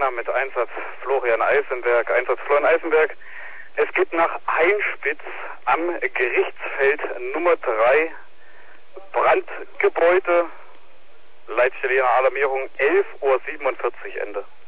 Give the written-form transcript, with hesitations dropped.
Jana mit Einsatz Florian Eisenberg, Einsatz Florian Eisenberg. Es geht nach Einspitz am Gerichtsfeld Nummer 3, Brandgebäude, Leitstelle Jana Alarmierung, 11:47 Uhr Ende.